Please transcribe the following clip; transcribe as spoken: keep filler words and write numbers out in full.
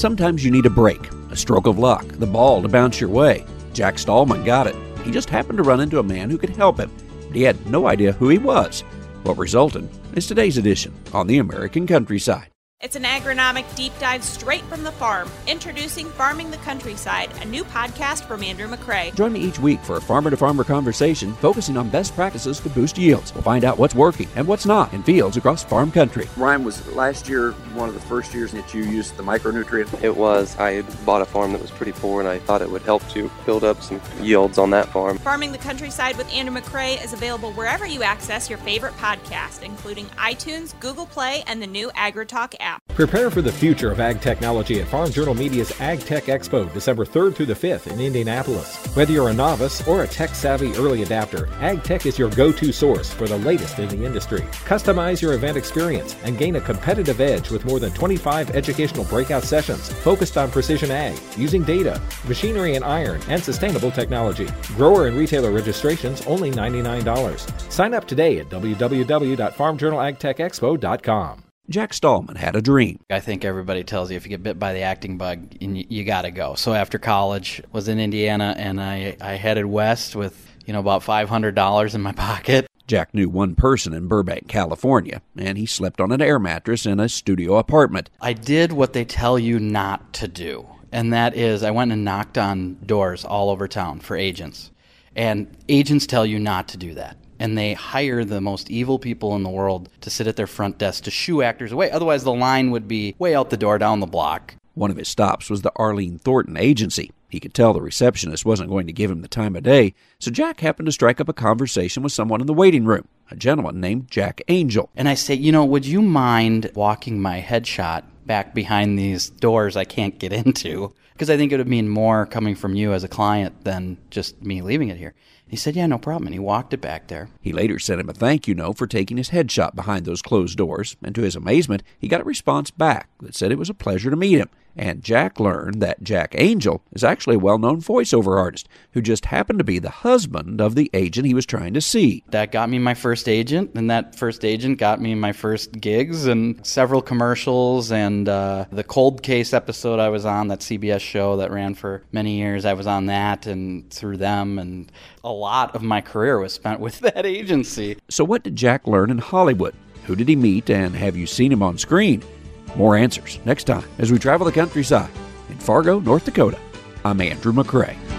Sometimes you need a break, a stroke of luck, the ball to bounce your way. Jack Stallman got it. He just happened to run into a man who could help him, but he had no idea who he was. What resulted is today's edition on the American Countryside. It's an agronomic deep dive straight from the farm. Introducing Farming the Countryside, a new podcast from Andrew McCrae. Join me each week for a farmer-to-farmer conversation focusing on best practices to boost yields. We'll find out what's working and what's not in fields across farm country. Ryan, was last year one of the first years that you used the micronutrient? It was. I had bought a farm that was pretty poor, and I thought it would help to build up some yields on that farm. Farming the Countryside with Andrew McCrae is available wherever you access your favorite podcast, including iTunes, Google Play, and the new AgriTalk app. Prepare for the future of ag technology at Farm Journal Media's Ag Tech Expo, December third through the fifth in Indianapolis. Whether you're a novice or a tech-savvy early adapter, Ag Tech is your go-to source for the latest in the industry. Customize your event experience and gain a competitive edge with more than twenty-five educational breakout sessions focused on precision ag, using data, machinery and iron, and sustainable technology. Grower and retailer registrations only ninety-nine dollars. Sign up today at w w w dot farm journal ag tech expo dot com. Jack Stallman had a dream. I think everybody tells you if you get bit by the acting bug, you, you got to go. So after college, was in Indiana, and I, I headed west with, you know, about five hundred dollars in my pocket. Jack knew one person in Burbank, California, and he slept on an air mattress in a studio apartment. I did what they tell you not to do, and that is I went and knocked on doors all over town for agents. And agents tell you not to do that. And they hire the most evil people in the world to sit at their front desk to shoo actors away. Otherwise, the line would be way out the door down the block. One of his stops was the Arlene Thornton Agency. He could tell the receptionist wasn't going to give him the time of day, so Jack happened to strike up a conversation with someone in the waiting room, a gentleman named Jack Angel. And I say, you know, would you mind walking my headshot back behind these doors I can't get into? Because I think it would mean more coming from you as a client than just me leaving it here. He said, yeah, no problem, and he walked it back there. He later sent him a thank you note for taking his headshot behind those closed doors, and to his amazement, he got a response back that said it was a pleasure to meet him. And Jack learned that Jack Angel is actually a well-known voiceover artist who just happened to be the husband of the agent he was trying to see. That got me my first agent, and that first agent got me my first gigs and several commercials, and uh, the Cold Case episode I was on, that C B S show that ran for many years, I was on that and through them, and a lot of my career was spent with that agency. So what did Jack learn in Hollywood? Who did he meet, and have you seen him on screen? More answers next time as we travel the countryside in Fargo, North Dakota. I'm Andrew McCrae.